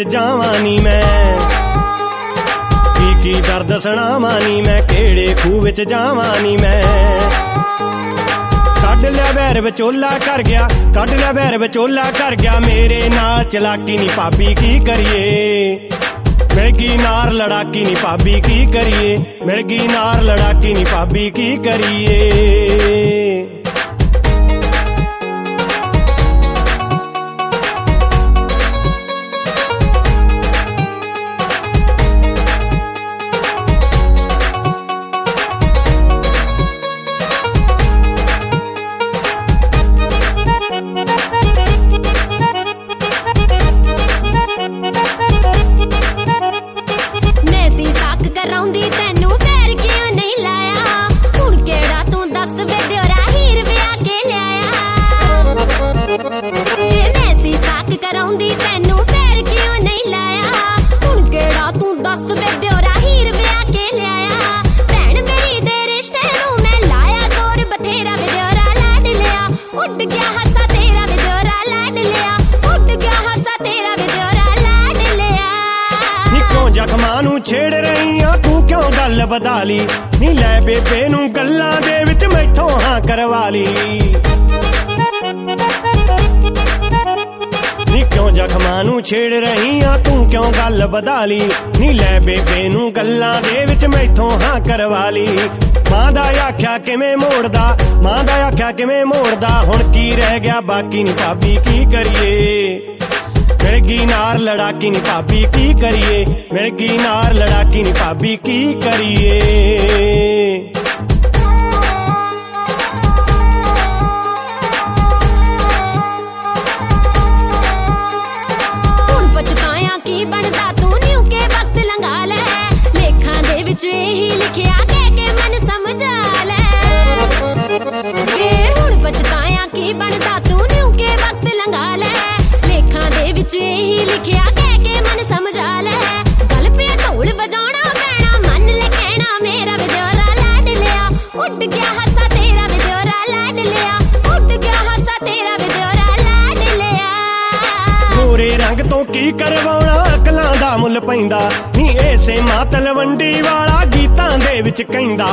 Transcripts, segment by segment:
विच जावां नी मैं, की दर्द सुणावां नी मैं, केड़े खूह विच जावां नी मैं। कढ लिया वैर विचोला कर गया, कढ लिया वैर विचोला कर गया, मेरे नाल चलाकी नी भाभी की करिए। मिलगी नार लड़ाकी नी भाभी की करिए, मिलगी नार लड़ाकी नी भाभी की करिए। कराउंदी तैनू पैर क्यों नहीं लाया, हुण केड़ा तू दस वे दियोरा हीर विआह के लिआया। मैं सी साक कराउंदी तैनू पैर क्यों नहीं लाया, हुण केड़ा तू दस वे दियोरा हीर विआह के लिआया। भैण मेरी दे रिश्ते नू मैं लाया जोर बथेरा वे दियोरा लाड लिया, उड़ गया हासा तेरा वे दियोरा लाड लिया, उड़ गया हासा तेरा वे दियोरा लाड लिया। क्यों जख्मां नू छेड़ रही तू क्यों गल बधा ली, नी लै बेबे नू गल्लां दे विच मैथों हां करवा ली। नी क्यों जख्मां नू छेड़ रही तू क्यों गल बधा ली, नी लै बेबे नू गल्लां दे विच मैथों हां करवा ली। मां दा आख्या किवें मोड़दा, मां दा आख्या किवें मोड़दा, हुण की रह गया बाकी नी भाभी की करिए। मिलगी नार लड़ाकी नी भाभी की करिए, मिलगी नार लड़ाकी नी भाभी की करिए। हुण पछताया की बनदा तू न्यू के वक्त लंघा लै, लेखां दे विच एही लिखिया के मन समझा लै। हुण पछताया की बनदा तू न्यू के वक्त लंघा लै, लेखां दे विच एही लिखिया के मन समझा लै। गल पे ढोल वजाना पैना, मन ले कहना मेरा विजोरा लाड लिया, उड़ गया हासा तेरा विजोरा लाड लिया, उड़ गया हासा तेरा विजोरा लाड लिया। गोरे रंग तो की करवाउणा, अकलां दा मुल पैंदा, नी ऐसे मातल वंडी वाला गीतां दे विच कहंदा।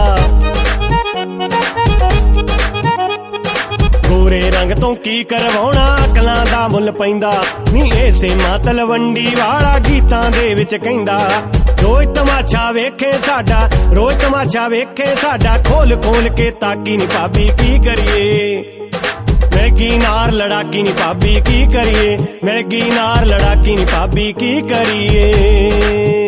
गोरे रंग तो की करवाउणा, अकलां दा मुल पैंदा, नी ऐसे मातल वंडी वाला गीतां दे विच कहंदा। रोज तमाशा वेखे साडा, रोज तमाशा वेखे साडा, खोल खोल के ताकी नी भाभी की करिए। मिलगी नार लड़ाकी नी भाभी की करिए, मिलगी नार लड़ाकी नी भाभी की करिए।